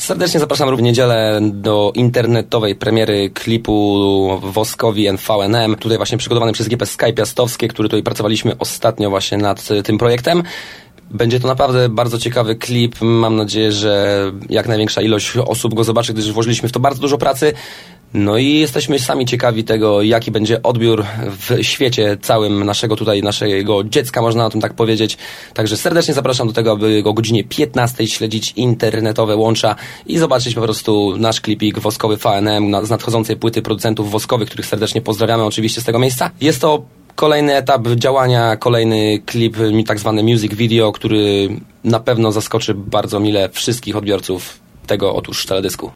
Serdecznie zapraszam również w niedzielę do internetowej premiery klipu Woskowi NVNM, tutaj właśnie przygotowany przez GP Sky Piastowskie, który tutaj pracowaliśmy ostatnio właśnie nad tym projektem. Będzie to naprawdę bardzo ciekawy klip. Mam nadzieję, że jak największa ilość osób go zobaczy, gdyż włożyliśmy w to bardzo dużo pracy. No i jesteśmy sami ciekawi tego, jaki będzie odbiór w świecie całym naszego dziecka, można o tym tak powiedzieć. Także serdecznie zapraszam do tego, aby o godzinie 15 śledzić internetowe łącza i zobaczyć po prostu nasz klipik Woskowy VNM z nadchodzącej płyty producentów woskowych, których serdecznie pozdrawiamy oczywiście z tego miejsca. Jest to kolejny etap działania, kolejny klip, tak zwany music video, który na pewno zaskoczy bardzo mile wszystkich odbiorców tego otóż teledysku.